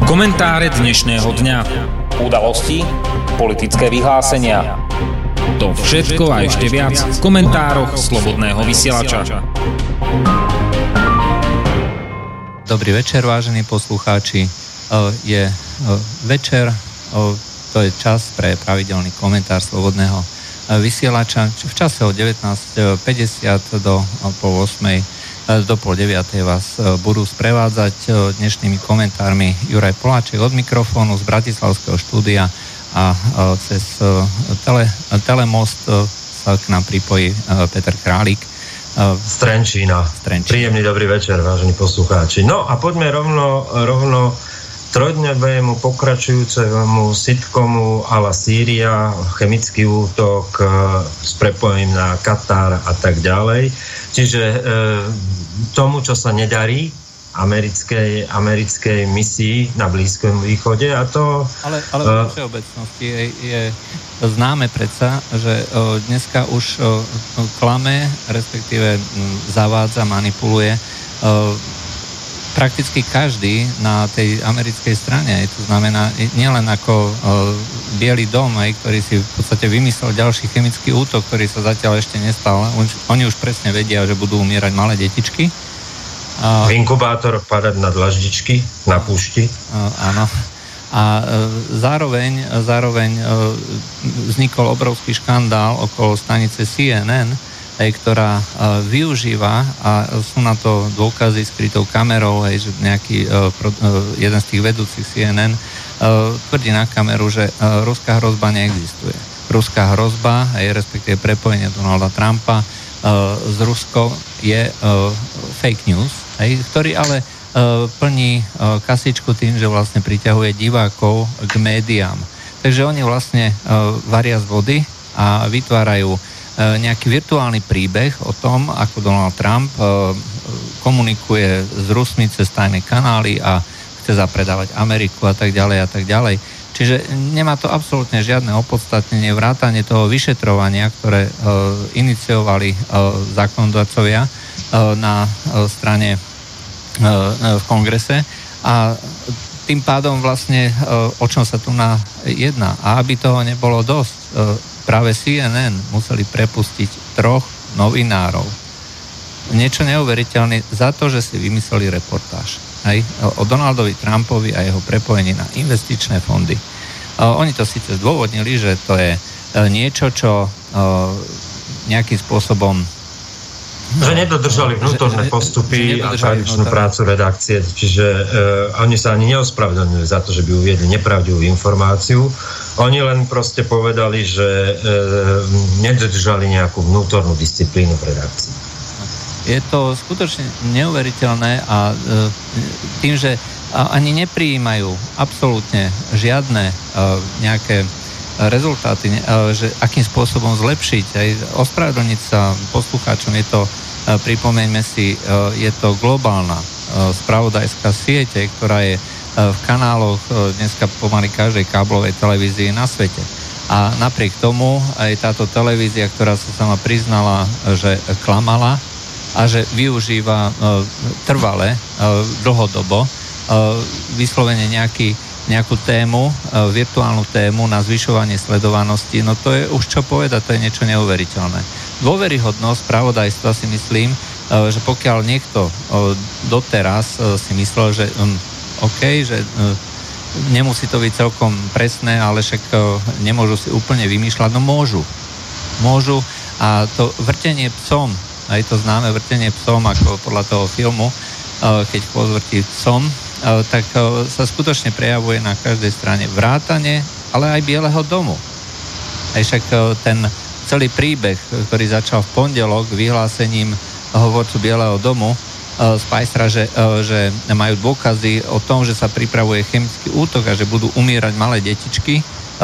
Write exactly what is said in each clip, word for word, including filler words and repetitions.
Komentáre dnešného dňa. Udalosti, politické vyhlásenia. To všetko a ešte viac v komentároch Slobodného vysielača. Dobrý večer, vážení poslucháči. Je večer, to je čas pre pravidelný komentár Slobodného vysielača. V čase od devätnásť päťdesiat do pol ôsmej do pol deviatej vás budú sprevádzať dnešnými komentármi Juraj Poláček od mikrofónu z bratislavského štúdia a cez tele, telemost sa k nám pripojí Peter Králik. Z Trenčína. Príjemný dobrý večer, vážení poslucháči. No a poďme rovno, rovno trojdňovému pokračujúcemu sitcomu a la Sýria, chemický útok s prepojením na Katar a tak ďalej. Čiže e, tomu, čo sa nedarí americkej, americkej misii na Blízkom východe a to... Ale, ale v uh, všeobecnosti je, je známe predsa, že o, dneska už o, klame, respektíve m, zavádza, manipuluje o, prakticky každý na tej americkej strane. To znamená, nielen ako o, Bielý dom, aj, ktorý si v podstate vymyslel ďalší chemický útok, ktorý sa zatiaľ ešte nestal. Oni už presne vedia, že budú umierať malé detičky. V inkubátoroch padať na dlaždičky, na púšti. Áno. A zároveň, zároveň vznikol obrovský škandál okolo stanice C N N, aj, ktorá využíva, a sú na to dôkazy skrytou kamerou, aj, že nejaký jeden z tých vedúcich C N N tvrdí na kameru, že ruská hrozba neexistuje. Ruská hrozba, aj respektíve prepojenie Donalda Trumpa z Rusko je fake news, aj, ktorý ale plní kasičku tým, že vlastne priťahuje divákov k médiám. Takže oni vlastne varia z vody a vytvárajú nejaký virtuálny príbeh o tom, ako Donald Trump komunikuje s Rusmi cez tajné kanály a chce zapredávať Ameriku a tak ďalej a tak ďalej. Čiže nemá to absolútne žiadne opodstatnenie, vrátanie toho vyšetrovania, ktoré iniciovali zákonodarcovia na strane v kongrese a tým pádom vlastne o čom sa tu na jedná. A aby toho nebolo dosť, práve C N N museli prepustiť troch novinárov. Niečo neuveriteľné za to, že si vymysleli reportáž. Hej, o Donaldovi Trumpovi a jeho prepojení na investičné fondy. Oni to síce zdôvodnili, že to je niečo, čo nejakým spôsobom že nedodržali vnútorné postupy a tradičnú prácu redakcie, čiže uh, oni sa ani neospravedlňujú za to, že by uviedli nepravdivú informáciu. Oni len proste povedali, že uh, nedodržali nejakú vnútornú disciplínu v redakcii. Je to skutočne neuveriteľné a uh, tým, že ani neprijímajú absolútne žiadne uh, nejaké rezultáty, že akým spôsobom zlepšiť, aj ospravedlniť sa poslucháčom, je to, pripomeňme si, je to globálna spravodajská siete, ktorá je v kanáloch dneska pomaly každej káblovej televízii na svete. A napriek tomu aj táto televízia, ktorá sa sama priznala, že klamala a že využíva trvale, dlhodobo, vyslovene nejaký nejakú tému, virtuálnu tému na zvyšovanie sledovanosti, no to je už čo povedať, to je niečo neuveriteľné. Dôveryhodnosť spravodajstva si myslím, že pokiaľ niekto doteraz si myslel, že OK, že nemusí to byť celkom presné, ale však nemôžu si úplne vymýšľať, no môžu. Môžu a to vrtenie psom, aj to známe vrtenie psom, ako podľa toho filmu, keď chvost vrtí psom, tak sa skutočne prejavuje na každej strane vrátane, ale aj Bieleho domu. Aj však ten celý príbeh, ktorý začal v pondelok vyhlásením hovorcu Bieleho domu z Pfizera, že, že majú dôkazy o tom, že sa pripravuje chemický útok a že budú umierať malé detičky,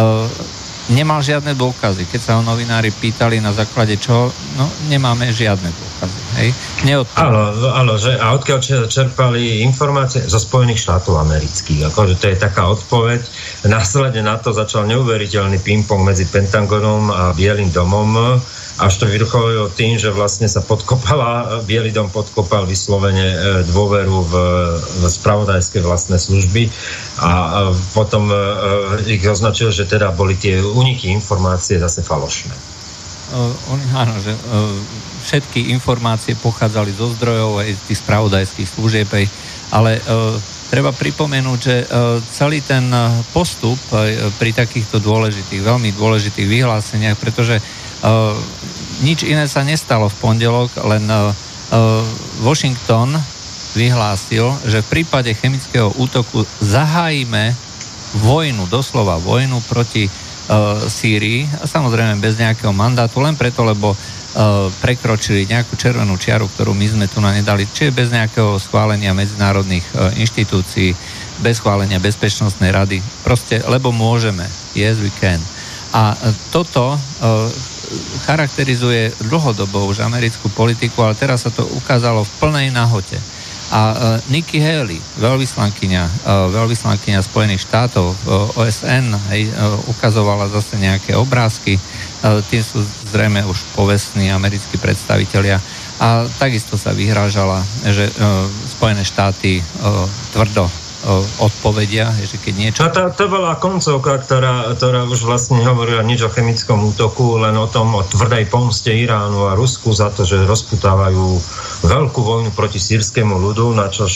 nemal žiadne dôkazy. Keď sa ho novinári pýtali na základe čo, no nemáme žiadne dôkazy. Hej? Áno, áno, že a odkiaľ čerpali informácie zo Spojených štátov amerických. Akože to je taká odpoveď. Následne na to začal neuveriteľný ping-pong medzi Pentagonom a Bielým domom. až to vyvrcholilo tým, že vlastne sa podkopala, Bielý dom podkopal vyslovene dôveru v, v spravodajské vlastné služby a potom ich označil, že teda boli tie úniky informácie zase falošné. Uh, áno, že uh, všetky informácie pochádzali zo zdrojov aj z tých spravodajských služieb, ale uh, treba pripomenúť, že uh, celý ten postup uh, pri takýchto dôležitých, veľmi dôležitých vyhláseniach, pretože uh, nič iné sa nestalo v pondelok, len uh, Washington vyhlásil, že v prípade chemického útoku zahájime vojnu, doslova vojnu proti uh, Sýrii, a samozrejme bez nejakého mandátu, len preto, lebo uh, prekročili nejakú červenú čiaru, ktorú my sme tu na nedali, čiže bez nejakého schválenia medzinárodných uh, inštitúcií, bez schválenia Bezpečnostnej rady, proste, lebo môžeme, yes we can. A uh, toto uh, charakterizuje dlhodobo už americkú politiku, ale teraz sa to ukázalo v plnej nahote. A uh, Nikki Haley, veľvyslankyňa, uh, veľvyslankyňa Spojených štátov v uh, O S N, hej, uh, ukazovala zase nejaké obrázky, uh, tie sú zrejme už povestní americkí predstavitelia a takisto sa vyhrážala, že uh, Spojené štáty uh, tvrdo odpovedia, že keď niečo... No to, to bola koncovka, ktorá, ktorá už vlastne hovorila nič o chemickom útoku, len o tom, o tvrdej pomste Iránu a Rusku za to, že rozputávajú veľkú vojnu proti sírskému ľudu, na čo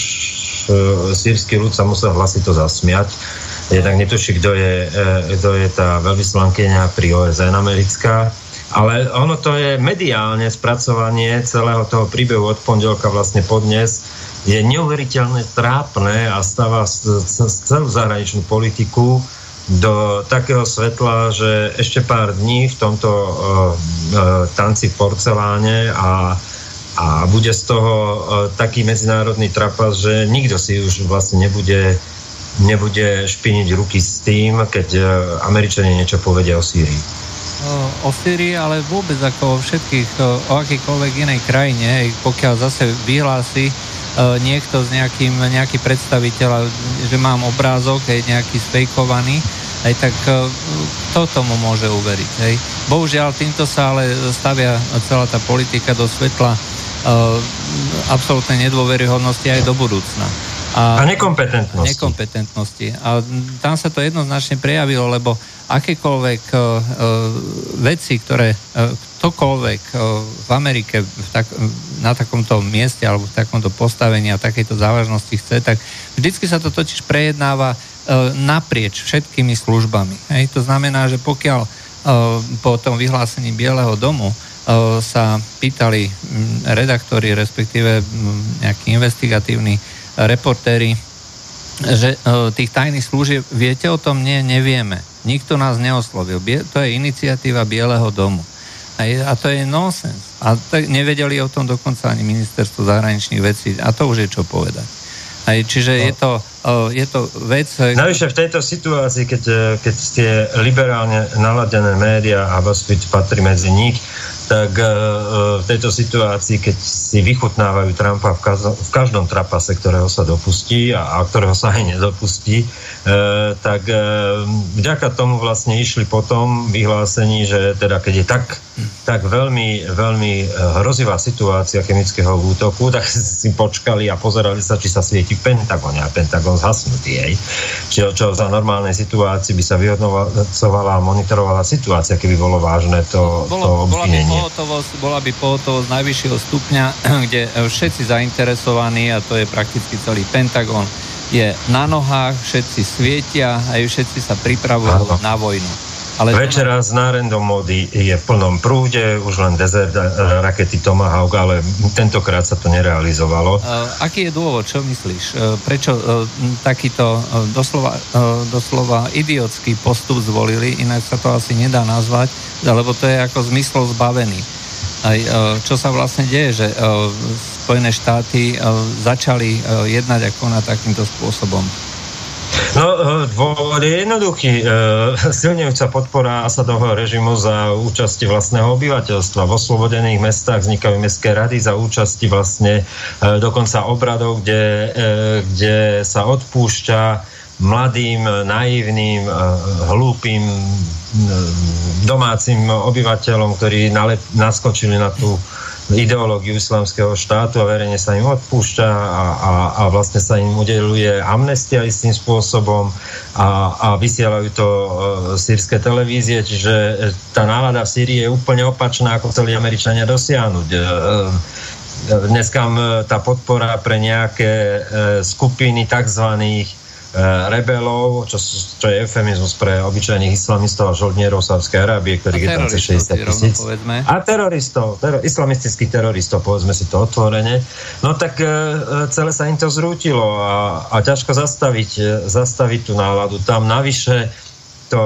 sírsky ľud sa musel hlasito zasmiať. Jednak netuší, kto je, kto je tá veľvyslankyňa pri O S N americká. Ale ono to je mediálne spracovanie celého toho príbehu od pondelka vlastne podnes je neuveriteľne trápne a stáva celú zahraničnú politiku do takého svetla, že ešte pár dní v tomto uh, uh, tanci v porceláne a, a bude z toho uh, taký medzinárodný trapas, že nikto si už vlastne nebude, nebude špiniť ruky s tým, keď uh, Američania niečo povedia o Sýrii. O Sýrii, ale vôbec ako o všetkých, o akýkoľvek inej krajine, pokiaľ zase vyhlási niekto z nejakým, nejaký predstaviteľ, že mám obrázok, hej, nejaký sfejkovaný, hej, tak kto tomu môže uveriť, hej. Bohužiaľ, týmto sa ale stavia celá tá politika do svetla uh, absolútnej nedôveryhodnosti aj do budúcna. A, a nekompetentnosti. Nekompetentnosti. A tam sa to jednoznačne prejavilo, lebo akékoľvek uh, veci, ktoré uh, ktokoľvek uh, v Amerike v tak, na takomto mieste alebo v takomto postavení a takejto závažnosti chce, tak vždycky sa to totiž prejednáva uh, naprieč všetkými službami. Hej? To znamená, že pokiaľ uh, po tom vyhlásení Bieleho domu uh, sa pýtali um, redaktori, respektíve um, nejakí investigatívni reportéri, že uh, tých tajných služieb, viete o tom? Nie, nevieme. Nikto nás neoslovil. Bie- to je iniciatíva Bieleho domu. A, je, a to je nonsens. A tak nevedeli o tom dokonca ani ministerstvo zahraničných vecí. A to už je čo povedať. A čiže no. je, to, uh, je to vec... Navyše v tejto situácii, keď, keď tie liberálne naladené médiá a BuzzFeed patrí medzi nich, tak uh, v tejto situácii, keď si vychutnávajú Trumpa v, kazo- v každom trapase, ktorého sa dopustí a, a ktorého sa aj nedopustí, uh, tak uh, vďaka tomu vlastne išli potom vyhlásení, že teda keď je tak, tak veľmi, veľmi hrozivá situácia chemického útoku, tak si počkali a pozerali sa, či sa svieti v Pentagone a Pentagon zhasnutý, hej. Čiže čo za normálnej situácii by sa vyhodnocovala a monitorovala situácia, keby bolo vážne to, to obvinenie. Pohotovosť, bola by pohotovosť najvyššieho stupňa, kde všetci zainteresovaní, a to je prakticky celý Pentagon, je na nohách, všetci svietia a všetci sa pripravujú Áno. na vojnu. Ale Večera s nárendom módy je v plnom prúde, už len desert rakety Tomahawk, ale tentokrát sa to nerealizovalo. Uh, aký je dôvod? Čo myslíš? Uh, prečo uh, takýto uh, doslova, uh, doslova idiotský postup zvolili? Inak sa to asi nedá nazvať, lebo to je ako zmyslov zbavený. Aj, uh, čo sa vlastne deje, že uh, Spojené štáty uh, začali uh, jednať ako na takýmto spôsobom? No, dôvod je jednoduchý. Silnejúca podpora Asadovho režimu za účasti vlastného obyvateľstva. V oslobodených mestách vznikajú mestské rady za účasti vlastne dokonca obradov, kde, kde sa odpúšťa mladým, naivným, hlúpym domácim obyvateľom, ktorí naskočili na tú ideológiu islamského štátu a verejne sa im odpúšťa a, a, a vlastne sa im udeľuje amnestia istým spôsobom a, a vysielajú to e, sýrske televízie, čiže tá nálada v Sýrii je úplne opačná, ako chceli Američania dosiahnuť. E, dneska tá podpora pre nejaké e, skupiny takzvaných rebelov, čo, čo je eufemizmus pre obyčajných islamistov a žoldnierov Saudskej Arábie, ktorých je tam šesťdesiat tisíc. A teroristov, teror, islamistických teroristov, povedzme si to otvorene. No tak e, celé sa im to zrútilo a, a ťažko zastaviť, zastaviť tú náladu. Tam navyše to,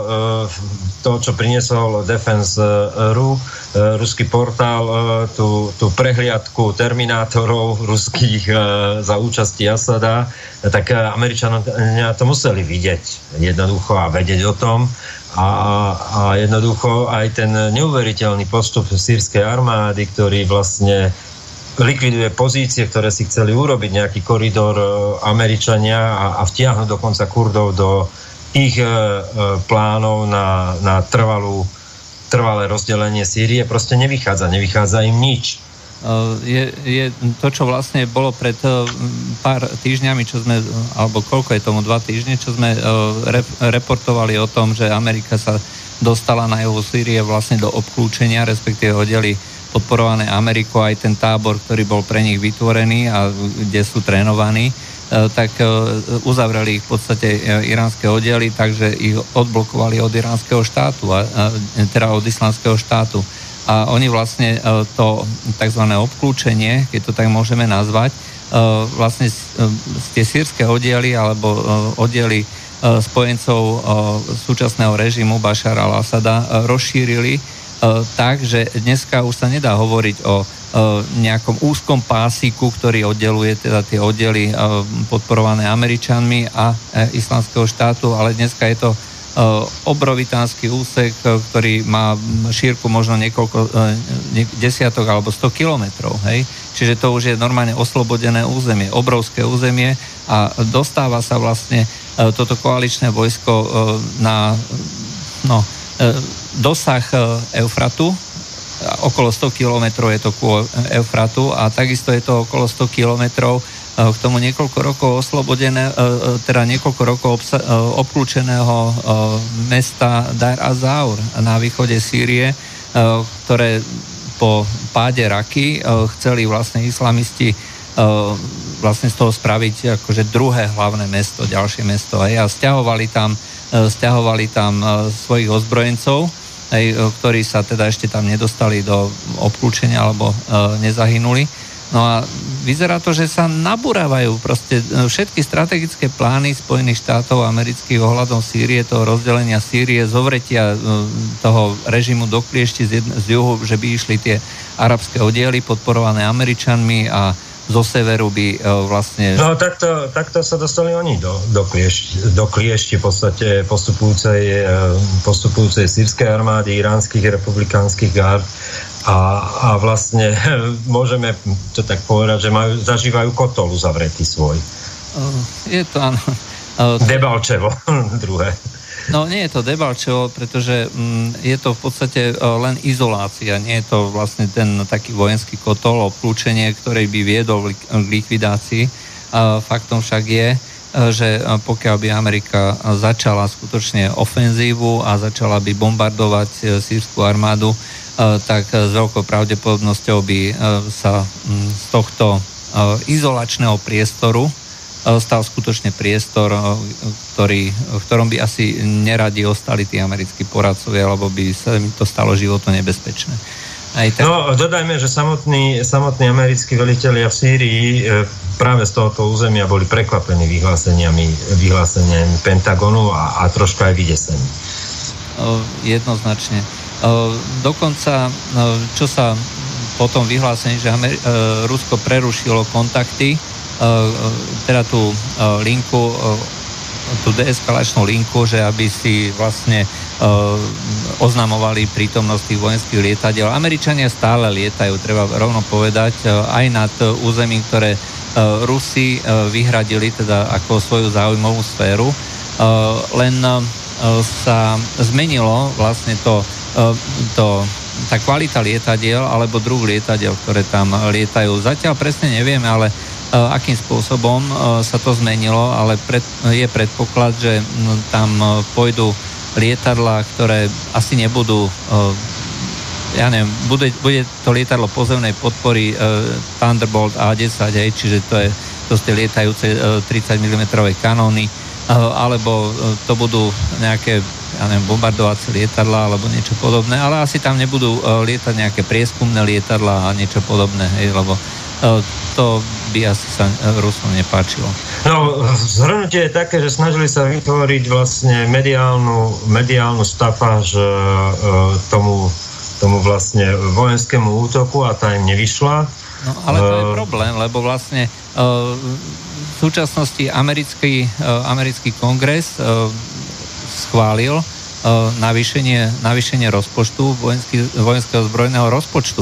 to, čo priniesol Defense dot r u, ruský portál, tú, tú prehliadku terminátorov ruských za účasti Asada, tak Američania to museli vidieť jednoducho a vedieť o tom. A, a jednoducho aj ten neuveriteľný postup sýrskej armády, ktorý vlastne likviduje pozície, ktoré si chceli urobiť, nejaký koridor Američania a, a vtiahnuť dokonca Kurdov do ich e, plánov na, na trvalú, trvalé rozdelenie Sýrie, proste nevychádza, nevychádza im nič. Je, je to, čo vlastne bolo pred pár týždňami, čo sme, alebo koľko je tomu, dva týždne, čo sme rep, reportovali o tom, že Amerika sa dostala na juhu Sýrie vlastne do obklúčenia, respektíve oddeli podporované Amerikou, aj ten tábor, ktorý bol pre nich vytvorený a kde sú trénovaní, tak uzavreli ich v podstate iránske oddiely, takže ich odblokovali od iránskeho štátu, a, teda od islamského štátu. A oni vlastne to tzv. Obklúčenie, keď to tak môžeme nazvať, vlastne tie sýrske oddiely alebo oddiely spojencov súčasného režimu Bašara al-Asada rozšírili tak, že dneska už sa nedá hovoriť o nejakom úzkom pásiku, ktorý oddeluje teda tie oddiely podporované Američanmi a islamského štátu, ale dneska je to obrovitánsky úsek, ktorý má šírku možno niekoľko desiatok alebo sto kilometrov, hej. Čiže to už je normálne oslobodené územie, obrovské územie a dostáva sa vlastne toto koaličné vojsko na no, dosah Eufratu. Okolo sto kilometrov je to ku Eufratu a takisto je to okolo sto kilometrov k tomu niekoľko rokov oslobodené, teda niekoľko rokov obsa- obklúčeného mesta Dar az-Zawr na východe Sýrie, ktoré po páde Raky chceli vlastne islamisti vlastne z toho spraviť akože druhé hlavné mesto, ďalšie mesto. A stiahovali tam, stiahovali tam svojich ozbrojencov, ktorí sa teda ešte tam nedostali do obklúčenia alebo nezahynuli. No a vyzerá to, že sa nabúravajú proste všetky strategické plány Spojených štátov amerických ohľadom Sýrie, toho rozdelenia Sýrie, zovretia toho režimu do kliešti z, z juhu, že by išli tie arabské oddiely podporované Američanmi a zo severu by vlastne... No takto, takto sa dostali oni do, do, kliešti, do kliešti v podstate postupujúcej, postupujúcej sýrskej armády, iránskych republikánskych gárd a, a vlastne môžeme to tak povedať, že majú, zažívajú kotol uzavretý svoj. Je to áno. Debalčevo, druhé. No nie je to Debalčevo, pretože mm, je to v podstate len izolácia, nie je to vlastne ten taký vojenský kotol, obklúčenie, ktorý by viedol k likvidácii. A faktom však je, že pokiaľ by Amerika začala skutočne ofenzívu a začala by bombardovať sýrsku armádu, tak s veľkou pravdepodobnosťou by sa z tohto izolačného priestoru stal skutočne priestor, ktorý, v ktorom by asi neradi ostali tí americkí poradcovia, alebo by sa im to stalo životu nebezpečné. Aj tak... No, dodajme, že samotní, samotní americkí velitelia v Sýrii práve z tohoto územia boli prekvapení vyhláseniami, vyhláseniami Pentagonu a, a troška aj vydesení. Jednoznačne. Dokonca, čo sa po tom vyhlásení, že Ameri- Rusko prerušilo kontakty, teda tú linku, tú deeskalačnú linku, že aby si vlastne oznamovali prítomnosť tých vojenských lietadiel. Američania stále lietajú, treba rovno povedať, aj nad územím, ktoré Rusi vyhradili teda ako svoju záujmovú sféru, len sa zmenilo vlastne to, to tá kvalita lietadiel alebo druh lietadiel, ktoré tam lietajú. Zatiaľ presne nevieme, ale akým spôsobom sa to zmenilo, ale pred, je predpoklad, že tam pôjdu lietadlá, ktoré asi nebudú, ja neviem, bude, bude to lietadlo pozemnej podpory Thunderbolt á desať, hej, čiže to je to sú tie lietajúce tridsať milimetrov kanóny, alebo to budú nejaké, ja neviem, bombardovacie lietadlá alebo niečo podobné, ale asi tam nebudú lietať nejaké prieskumné lietadlá a niečo podobné, hej, lebo to by asi sa Rusom nepáčilo. No, zhrnutie je také, že snažili sa vytvoriť vlastne mediálnu, mediálnu stafáž tomu, tomu vlastne vojenskému útoku a tá im nevyšla. No, ale to je problém, lebo vlastne v súčasnosti americký, americký kongres schválil navýšenie, navýšenie rozpočtu vojenský, vojenského zbrojného rozpočtu.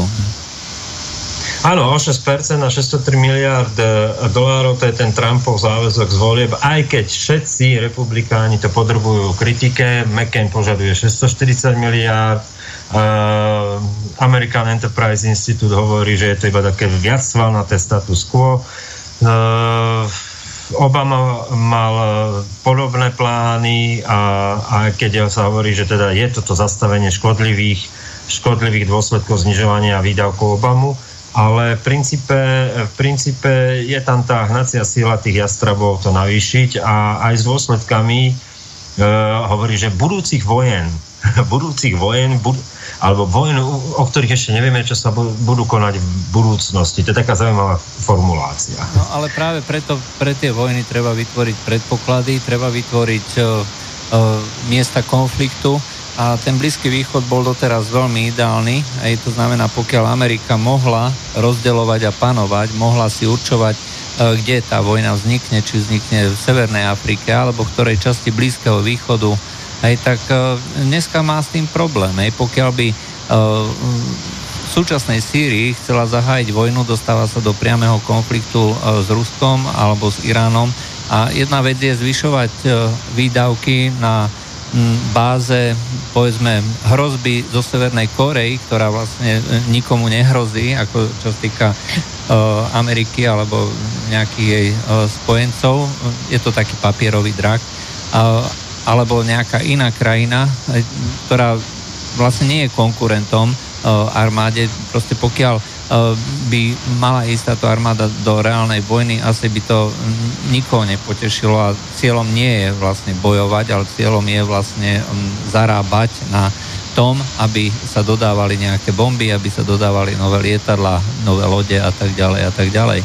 Áno, o šesť percent na šesťstotri miliárd dolárov, to je ten Trumpov záväzok z volieb, aj keď všetci republikáni to podrobujú kritike. McCain požaduje šesťstoštyridsať miliárd, uh, American Enterprise Institute hovorí, že je to iba také viac svalnaté status quo. Uh, Obama mal podobné plány a, a keď sa hovorí, že teda je toto zastavenie škodlivých, škodlivých dôsledkov znižovania výdavkov Obamu, ale v princípe, v princípe je tam tá hnacia síla tých jastrabov to navýšiť a aj s dôsledkami e, hovorí, že budúcich vojen, budúcich vojen, bud, alebo vojen, o ktorých ešte nevieme, čo sa budú konať v budúcnosti. To je taká zaujímavá formulácia. No ale práve preto pre tie vojny treba vytvoriť predpoklady, treba vytvoriť e, e, miesta konfliktu. A ten Blízky východ bol doteraz veľmi ideálny. Aj to znamená, pokiaľ Amerika mohla rozdeľovať a panovať, mohla si určovať, kde tá vojna vznikne, či vznikne v Severnej Afrike, alebo v ktorej časti Blízkeho východu, aj tak dneska má s tým problém. Aj pokiaľ by v súčasnej Sýrii chcela zahájiť vojnu, dostáva sa do priameho konfliktu s Ruskom alebo s Iránom. A jedna vec je zvyšovať výdavky na báze, povedzme, hrozby zo Severnej Korei, ktorá vlastne nikomu nehrozí, ako čo sa týka uh, Ameriky alebo nejakých jej uh, spojencov. Je to taký papierový drak. Uh, alebo nejaká iná krajina, ktorá vlastne nie je konkurentom uh, armáde. Proste pokiaľ uh, by mala ísť táto armáda do reálnej vojny, asi by to nikoho nepotešilo a cieľom nie je vlastne bojovať, ale cieľom je vlastne um, zarábať na tom, aby sa dodávali nejaké bomby, aby sa dodávali nové lietadlá, nové lode a tak ďalej a tak ďalej.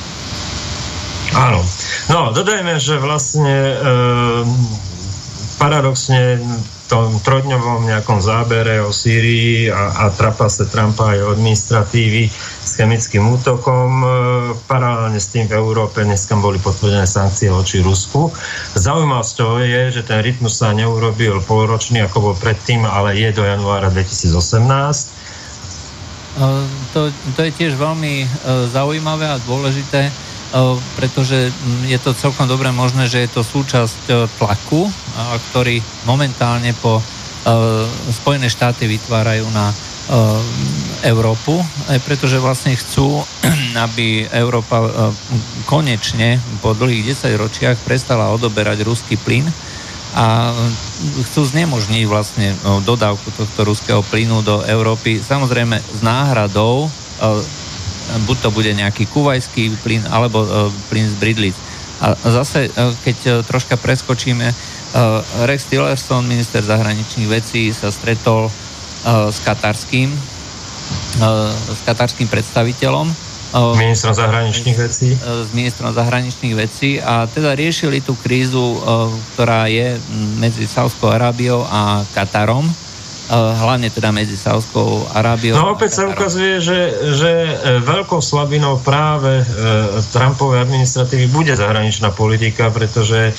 Áno. No, dodajme, že vlastne e, paradoxne v tom trojdňovom nejakom zábere o Sýrii a, a trapase Trumpa aj administratívy s chemickým útokom, e, paralelne s tým v Európe dneska boli potvrdené sankcie voči Rusku. Zaujímavosťou je, že ten rytmus sa neurobil polročný, ako bol predtým, ale je do januára dvetisícosemnásť. To, to je tiež veľmi zaujímavé a dôležité, pretože je to celkom dobre možné, že je to súčasť tlaku, ktorý momentálne po Spojené štáty vytvárajú na Európu, pretože vlastne chcú, aby Európa konečne po dlhých desaťročiach prestala odoberať ruský plyn a chcú znemožniť vlastne dodávku tohto ruského plynu do Európy, samozrejme s náhradou, buď to bude nejaký kuvajský plyn, alebo plyn z Bridlic. A zase, keď troška preskočíme, Rex Tillerson, minister zahraničných vecí, sa stretol s katarským s katarským predstaviteľom ministrom zahraničných vecí s ministrom zahraničných vecí a teda riešili tú krízu, ktorá je medzi Saudskou Arábiou a Katarom. hlavne teda medzi Saudskou Arábiou. No opäť sa ukazuje, že, že veľkou slabinou práve Trumpovej administratívy bude zahraničná politika, pretože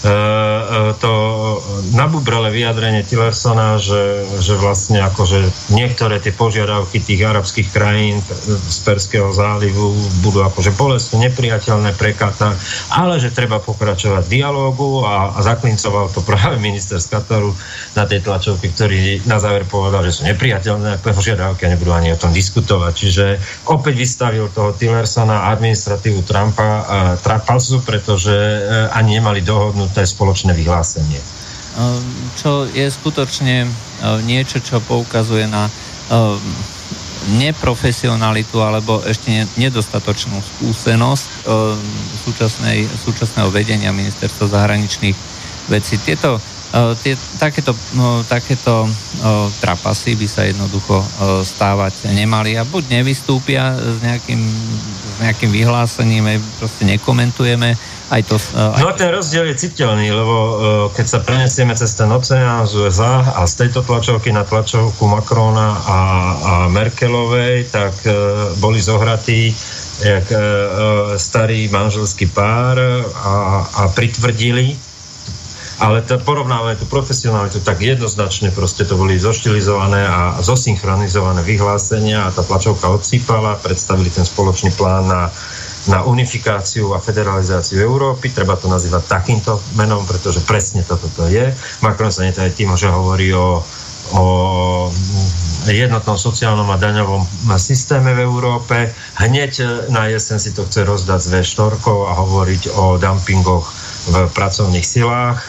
to nabubrele vyjadrenie Tillersona, že, že vlastne akože niektoré tie požiadavky tých arabských krajín z Perského zálivu budú akože bolestné, nepriateľné pre Katar, ale že treba pokračovať v dialógu a, a zaklincoval to práve minister z Kataru na tej tlačovke, ktorý na záver povedal, že sú nepriateľné požiadavky a nebudú ani o tom diskutovať. Čiže opäť vystavil toho Tillersona a administratívu Trumpa trapasu, pretože ani nemali dohodnuté spoločné vyhlásenie. Čo je skutočne niečo, čo poukazuje na neprofesionalitu alebo ešte nedostatočnú skúsenosť súčasnej, súčasného vedenia ministerstva zahraničných vecí. Tieto Tie, takéto, no, takéto o, trapasy by sa jednoducho o, stávať nemali a buď nevystúpia s nejakým, s nejakým vyhlásením, proste nekomentujeme aj to... O, aj no ten rozdiel je citeľný, lebo o, keď sa prenesieme cez ten oceán z ú es á a z tejto tlačovky na tlačovku Macrona a, a Merkelovej, tak e, boli zohratí jak e, starý manželský pár a, a pritvrdili. Ale to porovnávame tú profesionalitu tak jednoznačne, proste to boli zoštilizované a zosynchronizované vyhlásenia a tá tlačovka odsýpala, predstavili ten spoločný plán na, na unifikáciu a federalizáciu Európy, treba to nazývať takýmto menom, pretože presne toto to je. Macron sa netají tým, že hovorí o, o jednotnom sociálnom a daňovom systéme v Európe. Hneď na jeseň si to chce rozdať z vé štyri a hovoriť o dumpingoch v pracovných silách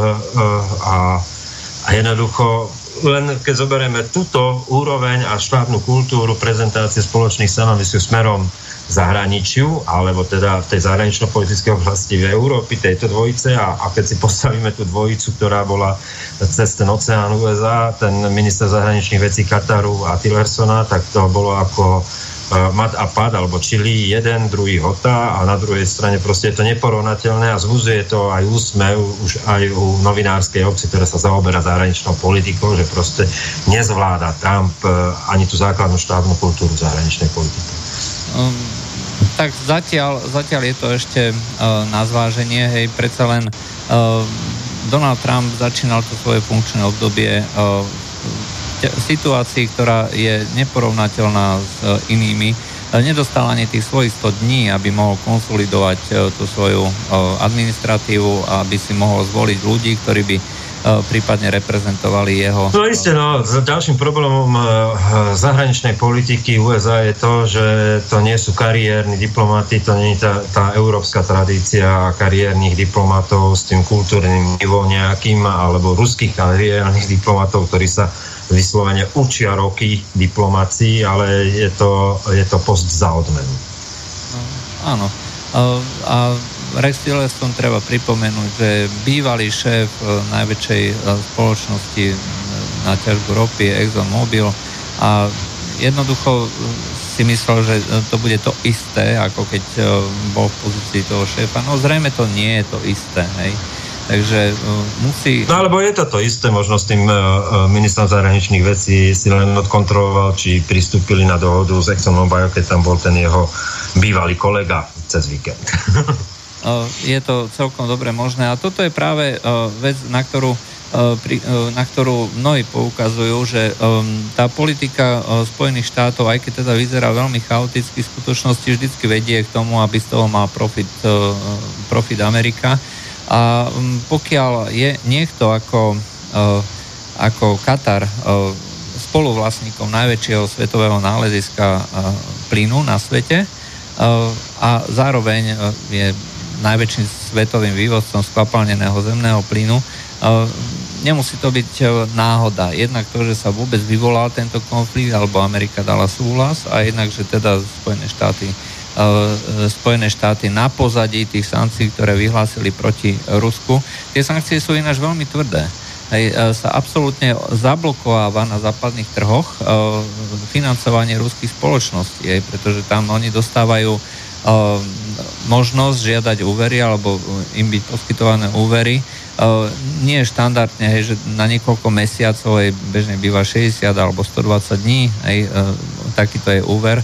a, a jednoducho len keď zoberieme túto úroveň a štátnu kultúru prezentácie spoločných stanovisk smerom zahraničiu, alebo teda v tej zahranično-politickej oblasti v Európy, tejto dvojice a, a keď si postavíme tú dvojicu, ktorá bola cez ten oceán ú es á, ten minister zahraničných vecí Kataru a Tillersona, tak to bolo ako mat a pad, alebo čili jeden, druhý hota a na druhej strane proste je to neporovnateľné a zvúzuje to aj úsmev už aj u novinárskej obci, ktorá sa zaoberá zahraničnou politikou, že proste nezvláda Trump ani tú základnú štátnu kultúru zahraničnej politiky. Um, tak zatiaľ, zatiaľ je to ešte uh, na zváženie, hej, predsa len uh, Donald Trump začínal to svoje funkčné obdobie uh, situácii, ktorá je neporovnateľná s inými. Nedostal ani tých svojich sto dní, aby mohol konsolidovať tú svoju administratívu a aby si mohol zvoliť ľudí, ktorí by prípadne reprezentovali jeho... No isté, no, ďalším problémom zahraničnej politiky ú es á je to, že to nie sú kariérni diplomati, to nie je tá, tá európska tradícia kariérnych diplomatov s tým kultúrnym nivom nejakým, alebo ruských kariérnych diplomatov, ktorí sa vyslovene učia roky diplomácii, ale je to, je to post za odmenu. No, áno. A Rex Tillerson treba pripomenúť, že bývalý šéf najväčšej spoločnosti na ťažbu ropy ExxonMobil a jednoducho si myslel, že to bude to isté, ako keď bol v pozícii toho šéfa. No zrejme to nie je to isté, hej. Takže uh, musí... No alebo je to to isté, možno s tým uh, ministrom zahraničných vecí si len odkontroloval, či pristúpili na dohodu s ExxonMobil, keď tam bol ten jeho bývalý kolega cez víkend. uh, je to celkom dobre možné a toto je práve uh, vec, na ktorú, uh, pri, uh, na ktorú mnohí poukazujú, že um, tá politika uh, Spojených štátov, aj keď teda vyzerá veľmi chaoticky, v skutočnosti vždycky vedie k tomu, aby z toho mal profit, uh, profit Amerika. A pokiaľ je niekto ako, ako Katar spoluvlastníkom najväčšieho svetového náleziska plynu na svete a zároveň je najväčším svetovým vývozcom skvapalneného zemného plynu, nemusí to byť náhoda. Jednak to, že sa vôbec vyvolal tento konflikt, alebo Amerika dala súhlas a jednak, že teda Spojené štáty Spojené štáty na pozadí tých sankcií, ktoré vyhlásili proti Rusku. Tie sankcie sú ináč veľmi tvrdé. Hej, sa absolútne zablokováva na západných trhoch financovanie ruských spoločností, hej, pretože tam oni dostávajú možnosť žiadať úvery alebo im byť poskytované úvery. Nie je štandardne, hej, že na niekoľko mesiacov hej, bežne býva šesťdesiat alebo stodvadsať dní, hej, takýto je úver.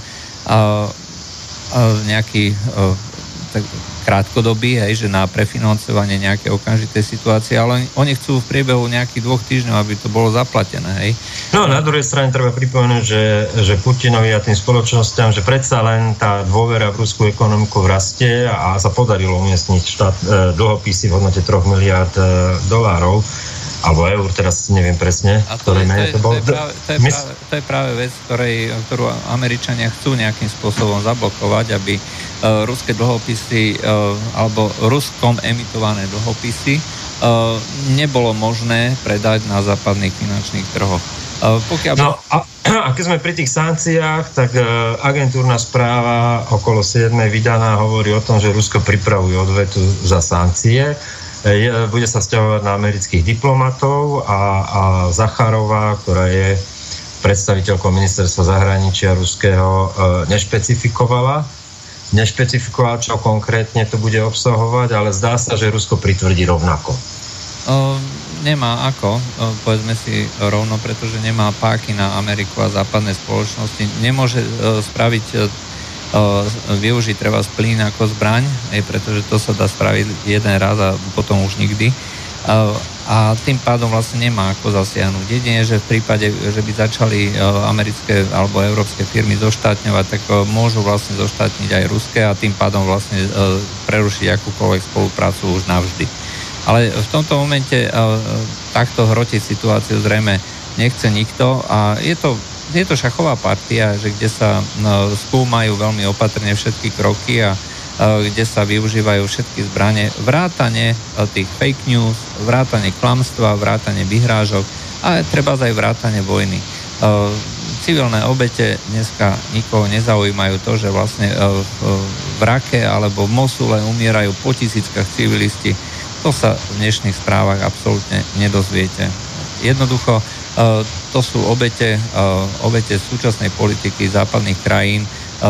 Nejaký tak, krátkodobý, hej, že na prefinancovanie nejaké okamžitej situácie, ale oni chcú v priebehu nejakých dvoch týždňov, aby to bolo zaplatené. Hej. No na druhej strane treba pripomenúť, že, že Putinovi a tým spoločnosťam, že predsa len tá dôvera v ruskú ekonomiku rastie a sa podarilo umiestniť štát, e, dlhopisy v hodnote troch miliárd e, dolárov alebo eur, teraz neviem presne, ktoré menej to bolo. To je práve, to je práve, to je práve vec, ktorej, ktorú Američania chcú nejakým spôsobom zablokovať, aby uh, ruské dlhopisy uh, alebo ruskom emitované dlhopisy uh, nebolo možné predať na západných finančných trhoch. Uh, pokiaľ... No a, a keď sme pri tých sankciách, tak uh, agentúrna správa okolo siedmej vydaná hovorí o tom, že Rusko pripravuje odvetu za sankcie. Bude sa vzťahovať na amerických diplomatov a, a Zacharová, ktorá je predstaviteľkou ministerstva zahraničia ruského, nešpecifikovala. Nešpecifikovala, čo konkrétne to bude obsahovať, ale zdá sa, že Rusko pritvrdí rovnako. Uh, nemá ako, uh, povedzme si rovno, pretože nemá páky na Ameriku a západné spoločnosti. Nemôže uh, spraviť uh, využiť treba plyn ako zbraň, aj pretože to sa dá spraviť jeden raz a potom už nikdy. A tým pádom vlastne nemá ako zasiahnuť. Jedine, že v prípade, že by začali americké alebo európske firmy zoštátňovať, tak môžu vlastne zoštátniť aj ruské a tým pádom vlastne prerušiť akúkoľvek spoluprácu už navždy. Ale v tomto momente takto hrotiť situáciu zrejme nechce nikto a je to Je to šachová partia, že kde sa no, skúmajú veľmi opatrne všetky kroky a, a kde sa využívajú všetky zbrane, vrátane tých fake news, vrátane klamstva, vrátane vyhrážok a treba aj vrátane vojny. E, civilné obete dneska nikoho nezaujímajú to, že vlastne e, v Rake alebo v Mosule umierajú po tisíckach civilisti. To sa v dnešných správach absolútne nedozviete. Jednoducho to sú obete, obete súčasnej politiky západných krajín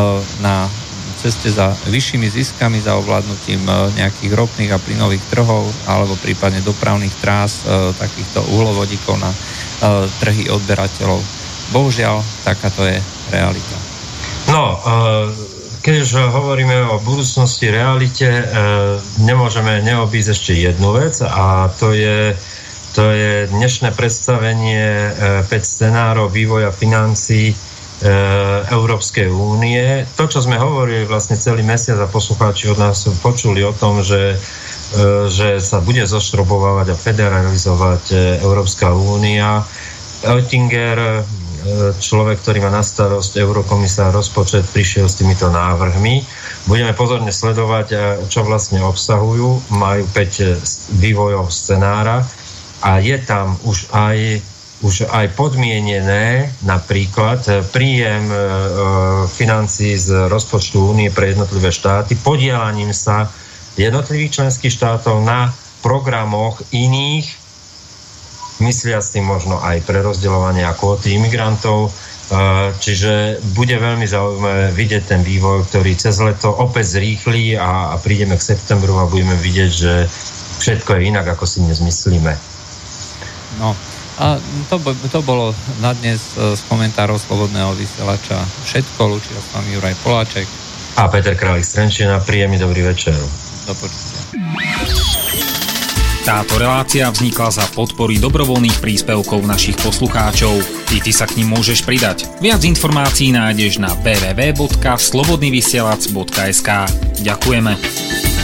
na ceste za vyššími ziskami, za ovládnutím nejakých ropných a plynových trhov alebo prípadne dopravných trás takýchto uhlovodíkov na trhy odberateľov. Bohužiaľ, takáto je realita. No, keď už hovoríme o budúcnosti, realite, nemôžeme neobísť ešte jednu vec a to je To je dnešné predstavenie päť scenárov vývoja financií Európskej únie. To, čo sme hovorili vlastne celý mesiac a poslucháči od nás počuli o tom, že, že sa bude zoštrobovať a federalizovať Európska únia. Oettinger, človek, ktorý má na starosť eurokomisár rozpočet, prišiel s týmito návrhmi. Budeme pozorne sledovať, čo vlastne obsahujú. Majú päť vývojov scenára. A je tam už aj, už aj podmienené napríklad príjem e, financií z rozpočtu únie pre jednotlivé štáty podielaním sa jednotlivých členských štátov na programoch iných, myslia s tým možno aj prerozdeľovanie a kvóty imigrantov, e, čiže bude veľmi zaujímavé vidieť ten vývoj, ktorý cez leto opäť zrýchli a, a prídeme k septembru a budeme vidieť, že všetko je inak, ako si dnes myslíme. No a to, to bolo na dnes z komentárov Slobodného vysielača všetko. Lúčia s vami Juraj Poláček a Peter Králik z Trenčína. Príjemný dobrý večer. Do počutia. Táto relácia vznikla za podpory dobrovoľných príspevkov našich poslucháčov. I ty sa k nim môžeš pridať. Viac informácií nájdeš na w w w bodka slobodnyvysielac bodka es ka. Ďakujeme.